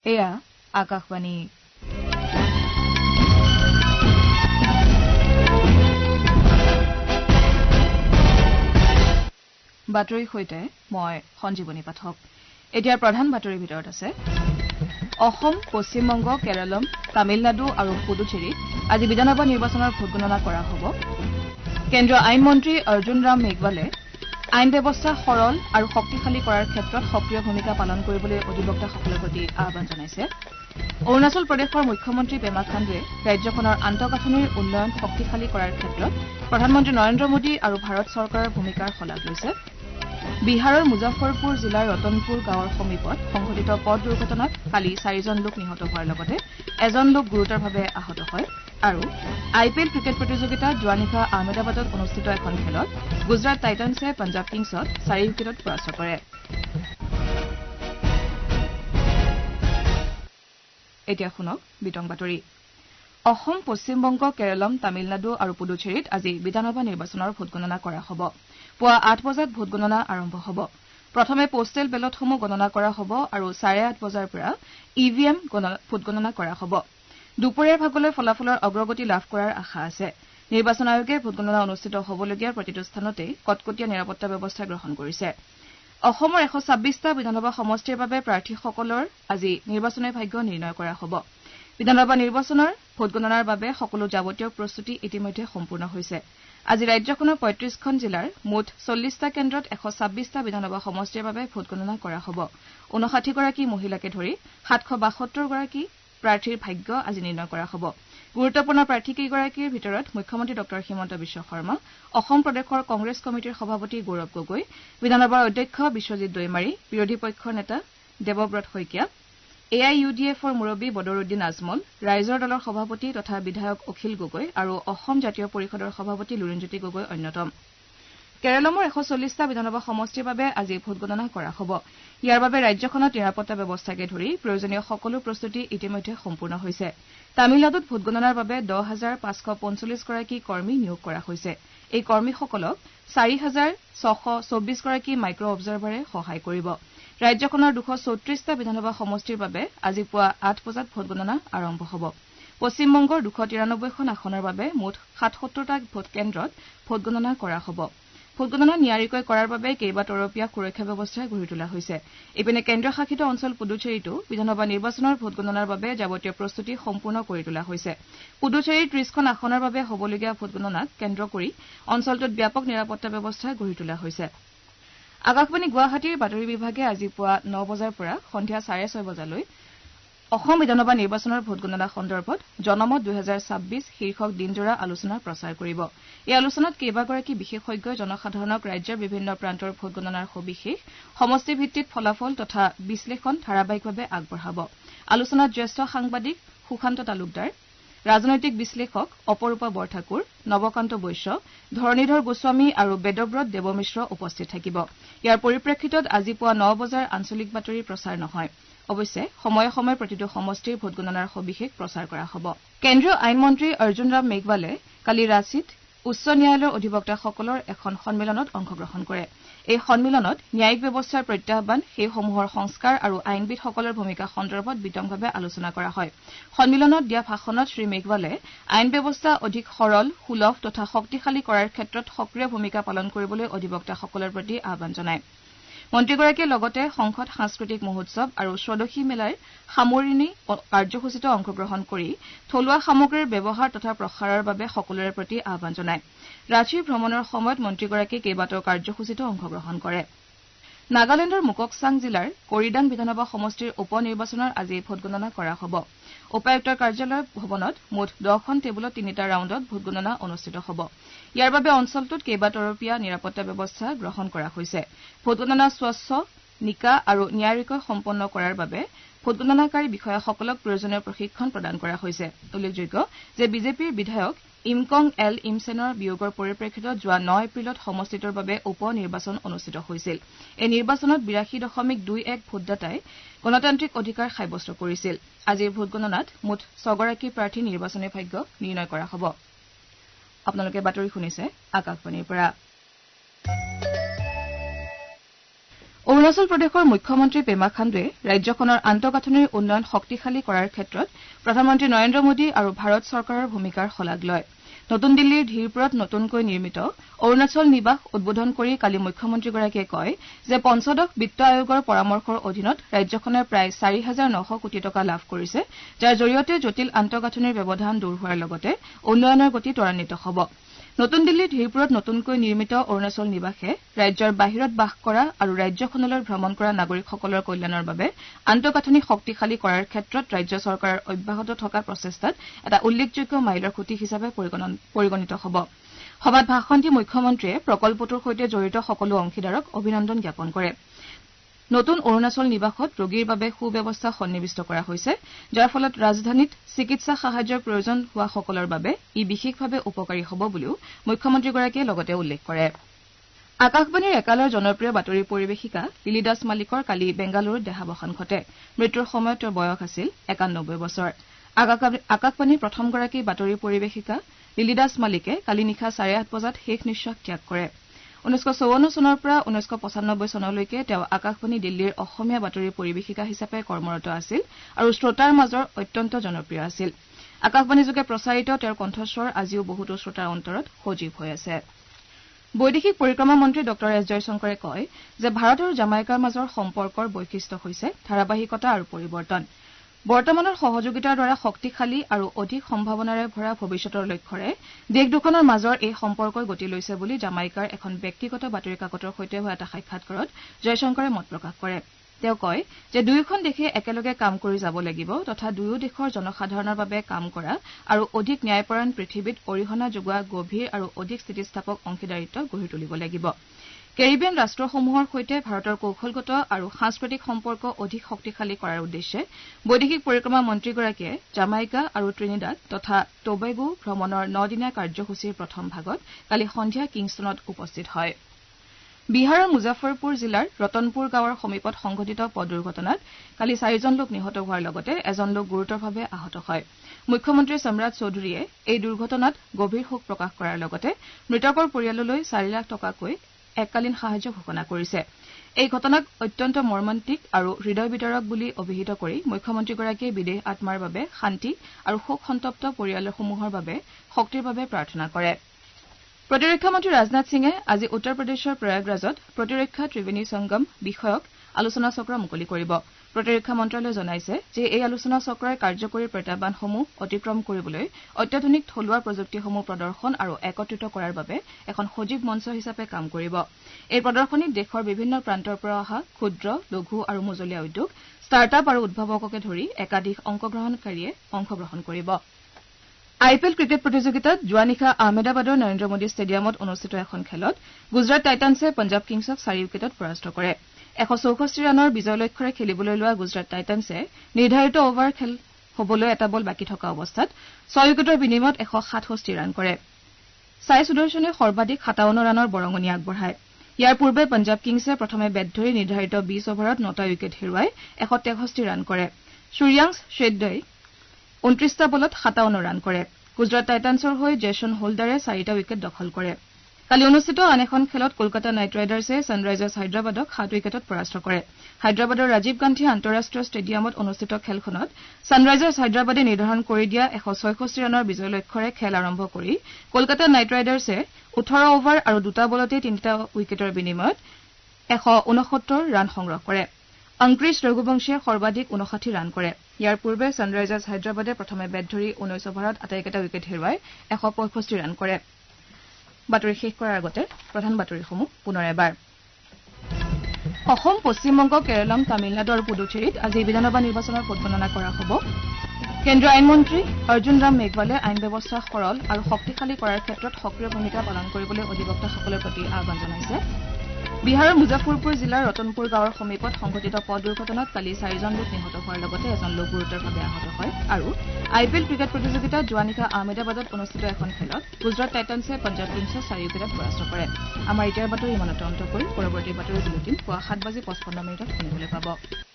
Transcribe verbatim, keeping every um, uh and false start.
এয়া আকাশবাণী বাতৰি সৈতে মই সঞ্জীৱনী পাঠক এতিয়া প্ৰধান বাতৰিৰ ভিতৰত আছে অসম পশ্চিমবংগ কেৰলম তামিলনাডু আৰু পুডুচেৰীত আজি বিধানসভা নিৰ্বাচনৰ ভোট গণনা কৰা হ'ব কেন্দ্ৰীয় আইন মন্ত্ৰী অৰ্জুন ৰাম মেঘৱালে আইন ব্যৱস্থা সৰল আৰু শক্তিশালী কৰাৰ ক্ষেত্ৰত সক্ৰিয় ভূমিকা পালন কৰিবলৈ অধিবক্তাসকলৰ প্ৰতি আহ্বান জনাইছে অৰুণাচল প্ৰদেশৰ মুখ্যমন্ত্ৰী পেমা খাণ্ডুৱে ৰাজ্যখনৰ আন্তঃগাঁথনিৰ উন্নয়ন শক্তিশালী কৰাৰ ক্ষেত্ৰত প্ৰধানমন্ত্ৰী নৰেন্দ্ৰ মোদী আৰু ভাৰত চৰকাৰৰ ভূমিকাৰ শলাগ লৈছে বিহাৰৰ মুজাফৰপুৰ জিলাৰ ৰতনপুৰ গাঁৱৰ সমীপত সংঘটিত পথ দুৰ্ঘটনাত কালি চাৰিজন লোক নিহত হোৱাৰ লগতে এজন লোক গুৰুতৰভাৱে আহত হয় আৰু আই পি এল ক্ৰিকেট প্ৰতিযোগিতাত যোৱা নিশা আহমেদাবাদত অনুষ্ঠিত এখন খেলত গুজৰাট টাইটান্ছে পঞ্জাৱ কিংছক চাৰি উইকেটত পৰাস্ত কৰে এতিয়া শুনক বিতং বাতৰি অসম পশ্চিমবংগ কেৰলম তামিলনাডু আৰু পুডুচেৰীত আজি বিধানসভা নিৰ্বাচনৰ ভোট গণনা কৰা হ'ব পুৱা আঠ বজাত ভোট গণনা আৰম্ভ হ'ব প্ৰথমে পোষ্টেল বেলটসমূহ গণনা কৰা হ'ব আৰু চাৰে আঠ বজাৰ পৰা ই ভি এম ভোট গণনা কৰা হ'ব দুপৰীয়াৰ ভাগলৈ ফলাফলৰ অগ্ৰগতি লাভ কৰাৰ আশা আছে নিৰ্বাচন আয়োগে ভোট গণনা অনুষ্ঠিত হ'বলগীয়া প্ৰতিটো স্থানতে কটকটীয়া নিৰাপত্তা ব্যৱস্থা গ্ৰহণ কৰিছে অসমৰ এশ ছাব্বিছটা বিধানসভা সমষ্টিৰ বাবে প্ৰাৰ্থীসকলৰ আজি নিৰ্বাচনী ভাগ্য নিৰ্ণয় কৰা হ'ব বিধানসভা নিৰ্বাচনৰ ভোট গণনাৰ বাবে সকলো যাৱতীয় প্ৰস্তুতি ইতিমধ্যে সম্পূৰ্ণ হৈছে আজি ৰাজ্যখনৰ পঁয়ত্ৰিশখন জিলাৰ মুঠ চল্লিছটা কেন্দ্ৰত এশ ছাব্বিছটা বিধানসভা সমষ্টিৰ বাবে ভোট গণনা কৰা হ'ব ঊনষাঠি গৰাকী মহিলাকে ধৰি সাতশ বাসত্তৰ গৰাকী প্ৰাৰ্থীৰ ভাগ্য আজি নিৰ্ণয় কৰা হ'ব গুৰুত্বপূৰ্ণ প্ৰাৰ্থীকেইগৰাকীৰ ভিতৰত মুখ্যমন্ত্ৰী ডঃ হিমন্ত বিশ্ব শৰ্মা অসম প্ৰদেশৰ কংগ্ৰেছ কমিটিৰ সভাপতি গৌৰৱ গগৈ বিধানসভাৰ অধ্যক্ষ বিশ্বজিৎ দৈমাৰী বিৰোধী পক্ষৰ নেতা Debabrata Saikia A I U D এফৰ মুৰব্বী বদৰুদ্দিন আজমল ৰাইজৰ দলৰ সভাপতি তথা বিধায়ক অখিল গগৈ আৰু অসম জাতীয় পৰিষদৰ সভাপতি লুৰিণজ্যোতি গগৈ অন্যতম কেৰলমৰ এশ চল্লিছটা বিধানসভা সমষ্টিৰ বাবে আজি ভোট গণনা কৰা হ'ব ইয়াৰ বাবে ৰাজ্যখনত নিৰাপত্তা ব্যৱস্থাকে ধৰি প্ৰয়োজনীয় সকলো প্ৰস্তুতি ইতিমধ্যে সম্পূৰ্ণ হৈছে তামিলনাডুত ভোট গণনাৰ বাবে দহ হাজাৰ পাঁচশ পঞ্চল্লিছ গৰাকী কৰ্মী নিয়োগ কৰা হৈছে এই কৰ্মীসকলক চাৰি হাজাৰ ছশ চৌব্বিছ গৰাকী মাইক্ৰ অবজাৰ্ভাৰে সহায় কৰিব ৰাজ্যখনৰ দুশ চৌত্ৰিশটা বিধানসভা সমষ্টিৰ বাবে আজি পুৱা আঠ বজাত ভোট গণনা আৰম্ভ হ'ব পশ্চিমবংগৰ দুশ তিৰানব্বৈখন আসনৰ বাবে মুঠ সাতসত্তৰটা ভোট কেন্দ্ৰত ভোট গণনা কৰা হ'ব ভোট গণনা নিয়াৰিকৈ কৰাৰ বাবে কেইবা তৰপীয়া সুৰক্ষা ব্যৱস্থা গঢ়ি তোলা হৈছে ইপিনে কেন্দ্ৰীয় শাসিত অঞ্চল পুডুচেৰীতো বিধানসভা নিৰ্বাচনৰ ভোট গণনাৰ বাবে যাৱতীয় প্ৰস্তুতি সম্পূৰ্ণ কৰি তোলা হৈছে পুডুচেৰীৰ ত্ৰিশখন আসনৰ বাবে হ'বলগীয়া ভোট গণনাক কেন্দ্ৰ কৰি অঞ্চলটোত ব্যাপক নিৰাপত্তা ব্যৱস্থা গঢ়ি তোলা হৈছে আকাশবাণী গুৱাহাটীৰ বাতৰি বিভাগে আজি পুৱা ন বজাৰ পৰা সন্ধিয়া চাৰে ছয় বজালৈ অসম বিধানসভা নিৰ্বাচনৰ ভোট গণনা সন্দৰ্ভত জনমত দুহেজাৰ ছাব্বিছ শীৰ্ষক দিনজোৰা আলোচনা প্ৰচাৰ কৰিব এই আলোচনাত কেইবাগৰাকী বিশেষজ্ঞই জনসাধাৰণক ৰাজ্যৰ বিভিন্ন প্ৰান্তৰ ভোট গণনাৰ সবিশেষ সমষ্টি ভিত্তিত ফলাফল তথা বিশ্লেষণ ধাৰাবাহিকভাৱে আগবঢ়াব আলোচনাত জ্যেষ্ঠ সাংবাদিক সুশান্ত তালুকদাৰ ৰাজনৈতিক বিশ্লেষক অপৰূপা বৰঠাকুৰ নৱকান্ত বৈশ্য ধৰণীধৰ গোস্বামী আৰু বেদব্ৰত দেৱমিশ্ৰ উপস্থিত থাকিব ইয়াৰ পৰিপ্ৰেক্ষিতত আজি পুৱা ন বজাৰ আঞ্চলিক বাতৰি প্ৰচাৰ নহয় অৱশ্যে সময়ে সময়ে প্ৰতিটো সমষ্টিৰ ভোট গণনাৰ সবিশেষ প্ৰচাৰ কৰা হ'ব কেন্দ্ৰীয় আইন মন্ত্ৰী অৰ্জুন ৰাম মেঘৱালে কালি ৰাঁচীত উচ্চ ন্যায়ালয়ৰ অধিবক্তাসকলৰ এখন সন্মিলনত অংশগ্ৰহণ কৰে এই সন্মিলনত ন্যায়িক ব্যৱস্থাৰ প্ৰত্যাহ্বান সেইসমূহৰ সংস্কাৰ আৰু আইনবিদসকলৰ ভূমিকা সন্দৰ্ভত বিতংভাৱে আলোচনা কৰা হয় সন্মিলনত দিয়া ভাষণত শ্ৰী মেঘৱালে আইন ব্যৱস্থা অধিক সৰল সুলভ তথা শক্তিশালী কৰাৰ ক্ষেত্ৰত সক্ৰিয় ভূমিকা পালন কৰিবলৈ অধিবক্তাসকলৰ প্ৰতি আহ্বান জনায় মন্ত্ৰীগৰাকীয়ে লগতে সংসদ সাংস্কৃতিক মহোৎসৱ আৰু স্বদেশী মেলাৰ সামৰণি কাৰ্যসূচীতো অংশগ্ৰহণ কৰি থলুৱা সামগ্ৰীৰ ব্যৱহাৰ তথা প্ৰসাৰৰ বাবে সকলোৰে প্ৰতি আহ্বান জনায় ৰাঁচীৰ ভ্ৰমণৰ সময়ত মন্ত্ৰীগৰাকীয়ে কেইবাটাও কাৰ্যসূচীতো অংশগ্ৰহণ কৰে নাগালেণ্ডৰ মুককচাং জিলাৰ কৰিডাং বিধানসভা সমষ্টিৰ উপ নিৰ্বাচনৰ আজি ভোট গণনা কৰা হ'ব উপায়ুক্তৰ কাৰ্যালয় ভৱনত মুঠ দহখন টেবুলত তিনিটা ৰাউণ্ডত ভোট গণনা অনুষ্ঠিত হ'ব ইয়াৰ বাবে অঞ্চলটোত কেইবাতৰপীয়া নিৰাপত্তা ব্যৱস্থা গ্ৰহণ কৰা হৈছে ভোট গণনা স্বচ্ছ নিকা আৰু নিয়াৰিকৈ সম্পন্ন কৰাৰ বাবে ভোট গণনাকাৰী বিষয়াসকলক প্ৰয়োজনীয় প্ৰশিক্ষণ প্ৰদান কৰা হৈছে উল্লেখযোগ্য যে বিজেপিৰ বিধায়ক ইমকং এল ইমছেনৰ বিয়োগৰ পৰিপ্ৰেক্ষিতত যোৱা ন এপ্ৰিলত সমষ্টিটোৰ বাবে উপ নিৰ্বাচন অনুষ্ঠিত হৈছিল এই নিৰ্বাচনত বিৰাশী দশমিক দুই এক ভোটদাতাই গণতান্ত্ৰিক অধিকাৰ সাব্যস্ত কৰিছিল আজিৰ ভোট গণনাত মুঠ ছগৰাকী প্ৰাৰ্থী নিৰ্বাচনী ভাগ্য নিৰ্ণয় কৰা হ'ব আপোনালোকে বাতৰি শুনিছে আকাশবাণীৰ পৰা অৰুণাচল প্ৰদেশৰ মুখ্যমন্ত্ৰী পেমা খাণ্ডুৱে ৰাজ্যখনৰ আন্তঃগাঁথনিৰ উন্নয়ন শক্তিশালী কৰাৰ ক্ষেত্ৰত প্ৰধানমন্ত্ৰী নৰেন্দ্ৰ মোদী আৰু ভাৰত চৰকাৰৰ ভূমিকাৰ শলাগ লয় নতুন দিল্লীৰ ধীৰপুৰত নতুনকৈ নিৰ্মিত অৰুণাচল নিবাস উদ্বোধন কৰি কালি মুখ্যমন্ত্ৰীগৰাকীয়ে কয় যে পঞ্চদশ বিত্ত আয়োগৰ পৰামৰ্শৰ অধীনত ৰাজ্যখনে প্ৰায় চাৰি হাজাৰ নশ কোটি টকা লাভ কৰিছে যাৰ জৰিয়তে জটিল আন্তঃগাঁথনিৰ ব্যৱধান দূৰ হোৱাৰ লগতে উন্নয়নৰ গতি ত্বৰান্বিত হ'ব নতুন দিল্লীৰ ধীৰপুৰত নতুনকৈ নিৰ্মিত অৰুণাচল নিবাসে ৰাজ্যৰ বাহিৰত বাস কৰা আৰু ৰাজ্যখনলৈ ভ্ৰমণ কৰা নাগৰিকসকলৰ কল্যাণৰ বাবে আন্তঃগাঁথনি শক্তিশালী কৰাৰ ক্ষেত্ৰত ৰাজ্য চৰকাৰৰ অব্যাহত থকা প্ৰচেষ্টাত এটা উল্লেখযোগ্য মাইলৰ খুঁটি হিচাপে পৰিগণিত হ'ব সভাত ভাষণ দি মুখ্যমন্ত্ৰীয়ে প্ৰকল্পটোৰ সৈতে জড়িত সকলো অংশীদাৰক অভিনন্দন জ্ঞাপন কৰে নতুন অৰুণাচল নিবাসত ৰোগীৰ বাবে সুব্যৱস্থা সন্নিৱিষ্ট কৰা হৈছে যাৰ ফলত ৰাজধানীত চিকিৎসা সাহায্যৰ প্ৰয়োজন হোৱা সকলৰ বাবে ই বিশেষভাৱে উপকাৰী হ'ব বুলিও মুখ্যমন্ত্ৰীগৰাকীয়ে লগতে উল্লেখ কৰে আকাশবাণীৰ একালৰ জনপ্ৰিয় বাতৰি পৰিৱেশিকা লিলি দাস মালিকৰ কালি বেংগালুৰুত দেহাৱসান ঘটে মৃত্যুৰ সময়ত তেওঁৰ বয়স আছিল একানব্বৈ বছৰ আকাশবাণীৰ প্ৰথমগৰাকী বাতৰি পৰিৱেশিকা লিলি দাস মালিকে কালি নিশা চাৰে আঠ বজাত শেষ নিশ্বাস ত্যাগ কৰে ঊনৈশ চৌৱন্ন চনৰ পৰা ঊনৈশ পঁচানব্বৈ চনলৈকে তেওঁ আকাশবাণী দিল্লীৰ অসমীয়া বাতৰি পৰিৱেশিকা হিচাপে কৰ্মৰত আছিল আৰু শ্ৰোতাৰ মাজৰ অত্যন্ত জনপ্ৰিয় আছিল আকাশবাণীযোগে প্ৰচাৰিত তেওঁৰ কণ্ঠস্বৰ আজিও বহুতো শ্ৰোতাৰ অন্তৰত সজীৱ হৈ আছে বৈদেশিক পৰিক্ৰমা মন্ত্ৰী ড এছ জয়শংকৰে কয় যে ভাৰত আৰু জামাইকাৰ মাজৰ সম্পৰ্কৰ বৈশিষ্ট্য হৈছে ধাৰাবাহিকতা আৰু পৰিৱৰ্তন বৰ্তমানৰ সহযোগিতাৰ দ্বাৰা শক্তিশালী আৰু অধিক সম্ভাৱনাৰে ভৰা ভৱিষ্যতৰ লক্ষ্যৰে দেশ দুখনৰ মাজৰ এই সম্পৰ্কই গতি লৈছে বুলি জামাইকাৰ এখন ব্যক্তিগত বাতৰি কাকতৰ সৈতে হোৱা এটা সাক্ষাৎকাৰত জয়শংকৰে মত প্ৰকাশ কৰে তেওঁ কয় যে দুয়োখন দেশে একেলগে কাম কৰি যাব লাগিব তথা দুয়ো দেশৰ জনসাধাৰণৰ বাবে কাম কৰা আৰু অধিক ন্যায়পৰায়ণ পৃথিৱীত অৰিহণা যোগোৱা গভীৰ আৰু অধিক স্থিতিস্থাপক অংশীদাৰিত্ব গঢ়ি তুলিব লাগিব কেৰিবিয়ান ৰাষ্ট্ৰসমূহৰ সৈতে ভাৰতৰ কৌশলগত আৰু সাংস্কৃতিক সম্পৰ্ক অধিক শক্তিশালী কৰাৰ উদ্দেশ্যে বৈদেশিক পৰিক্ৰমা মন্ত্ৰীগৰাকীয়ে জামাইকা আৰু ত্ৰিনিদাদ তথা টবেগো ভ্ৰমণৰ নদিনীয়া কাৰ্যসূচীৰ প্ৰথম ভাগত কালি সন্ধিয়া কিংষ্টনত উপস্থিত হয় বিহাৰৰ মুজাফৰপুৰ জিলাৰ ৰতনপুৰ গাঁৱৰ সমীপত সংঘটিত পথ দুৰ্ঘটনাত কালি চাৰিজন লোক নিহত হোৱাৰ লগতে এজন লোক গুৰুতৰভাৱে আহত হয় মুখ্যমন্ত্ৰী সম্ৰাট চৌধুৰীয়ে এই দুৰ্ঘটনাত গভীৰ শোক প্ৰকাশ কৰাৰ লগতে মৃতকৰ পৰিয়াললৈ চাৰি লাখ টকাকৈ এককালীন সাহায্য ঘোষণা কৰিছে এই ঘটনাক অত্যন্ত মৰ্মান্তিক আৰু হৃদয় বিদাৰক বুলি অভিহিত কৰি মুখ্যমন্ত্ৰীগৰাকীয়ে বিদেশ আত্মাৰ বাবে শান্তি আৰু শোক সন্তপ্ত পৰিয়ালসমূহৰ বাবে শক্তিৰ বাবে প্ৰাৰ্থনা কৰে প্ৰতিৰক্ষা মন্ত্ৰী ৰাজনাথ সিঙে আজি উত্তৰ প্ৰদেশৰ প্ৰয়াগৰাজত প্ৰতিৰক্ষা ত্ৰিবেণী সংগম বিষয়ক আলোচনা চক্ৰ মুকলি কৰিব প্ৰতিৰক্ষা মন্ত্ৰালয়ে জনাইছে যে এই আলোচনা চক্ৰই কাৰ্যকৰী প্ৰত্যাহ্বানসমূহ অতিক্ৰম কৰিবলৈ অত্যাধুনিক থলুৱা প্ৰযুক্তিসমূহ প্ৰদৰ্শন আৰু একত্ৰিত কৰাৰ বাবে এখন সজীৱ মঞ্চ হিচাপে কাম কৰিব এই প্ৰদৰ্শনীত দেশৰ বিভিন্ন প্ৰান্তৰ পৰা অহা ক্ষুদ্ৰ লঘু আৰু মজলীয়া উদ্যোগ ষ্টাৰ্টআপ আৰু উদ্ভাৱককে ধৰি একাধিক অংশগ্ৰহণকাৰীয়ে অংশগ্ৰহণ কৰিব আই পি এল ক্ৰিকেট প্ৰতিযোগিতাত যোৱা নিশা আহমেদাবাদৰ নৰেন্দ্ৰ মোদী ষ্টেডিয়ামত অনুষ্ঠিত এখন খেলত গুজৰাট টাইটান্ছে পঞ্জাৱ কিংছক চাৰি উইকেটত পৰাস্ত কৰে এশ চৌষষ্ঠি ৰানৰ বিজয় লক্ষ্যৰে খেলিবলৈ লোৱা গুজৰাট টাইটান্ছে নিৰ্ধাৰিত অভাৰ খেল হবলৈ এটা বল বাকী থকা অৱস্থাত ছয় উইকেটৰ বিনিময়ত এশ সাতষষ্ঠি ৰান কৰে সাই সুদৰ্শনে সৰ্বাধিক সাতাৱন্ন ৰানৰ বৰঙণি আগবঢ়ায় ইয়াৰ পূৰ্বে পঞ্জাৱ কিংছে প্ৰথমে বেট ধৰি নিৰ্ধাৰিত বিশ অভাৰত নটা উইকেট হেৰুৱাই এশ তেষষ্ঠি ৰান কৰে সূৰ্যাংশ শ্বেদ্দই ঊনত্ৰিশটা বলত সাতাৱন্ন ৰান কৰে গুজৰাট টাইটান্ছৰ হৈ জেছন হোল্ডাৰে চাৰিটা উইকেট দখল কৰে কালি অনুষ্ঠিত আন এখন খেলত কলকাতা নাইট ৰাইডাৰ্ছে ছানৰাইজাৰ্ছ হায়দৰাবাদক সাত উইকেটত পৰাস্ত কৰে হায়দৰাবাদৰ ৰাজীৱ গান্ধী আন্তঃৰাষ্ট্ৰীয় ষ্টেডিয়ামত অনুষ্ঠিত খেলখনত ছানৰাইজাৰ্ছ হায়দৰাবাদে নিৰ্ধাৰণ কৰি দিয়া এশ ছয়ষষ্ঠি ৰানৰ বিজয় লক্ষ্যৰে খেল আৰম্ভ কৰি কলকাতা নাইট ৰাইডাৰ্ছে ওঠৰ অভাৰ আৰু দুটা বলতে তিনিটা উইকেটৰ বিনিময়ত এশ ঊনসত্তৰ ৰান সংগ্ৰহ কৰে অংকুৰিশ ৰঘুবংশীয়ে সৰ্বাধিক ঊনষাঠি ৰান কৰে ইয়াৰ পূৰ্বে ছানৰাইজাৰ্ছ হায়দৰাবাদে প্ৰথমে বেট ধৰি ঊনৈশ অভাৰত আটাইকেইটা উইকেট হেৰুৱাই এশ পঁয়ষষ্ঠি ৰান কৰে বাতৰি শেষ কৰাৰ আগতে প্ৰধান বাতৰিসমূহ পুনৰ এবাৰ অসম পশ্চিমবংগ কেৰালাম তামিলনাডু আৰু পুডুচেৰীত আজি বিধানসভা নিৰ্বাচনৰ ভোটগণনা কৰা হ'ব কেন্দ্ৰীয় আইনমন্ত্ৰী অৰ্জুন ৰাম মেঘৱালে আইন ব্যৱস্থা সৰল আৰু শক্তিশালী কৰাৰ ক্ষেত্ৰত সক্ৰিয় ভূমিকা পালন কৰিবলৈ অধিবক্তাসকলৰ প্ৰতি আহ্বান জনাইছে বিহাৰৰ মুজাফৰপুৰ জিলাৰ ৰতনপুৰ গাঁৱৰ সমীপত সংঘটিত পথ দুৰ্ঘটনাত কালি চাৰিজন লোক নিহত হোৱাৰ লগতে এজন লোক গুৰুতৰভাৱে আহত হয় আৰু আই পি এল ক্ৰিকেট প্ৰতিযোগিতাত যোৱা নিশা আহমেদাবাদত অনুষ্ঠিত এখন খেলত গুজৰাট টাইটান্ছে পঞ্জাৱ কিংছক চাৰি উইকেটত পৰাস্ত কৰে আমাৰ এতিয়াৰ বাতৰি ইমানতে অন্ত কৰি পৰৱৰ্তী বাতৰি বুলেটিন পুৱা সাত বাজি পঁচপন্ন মিনিটত শুনিবলৈ পাব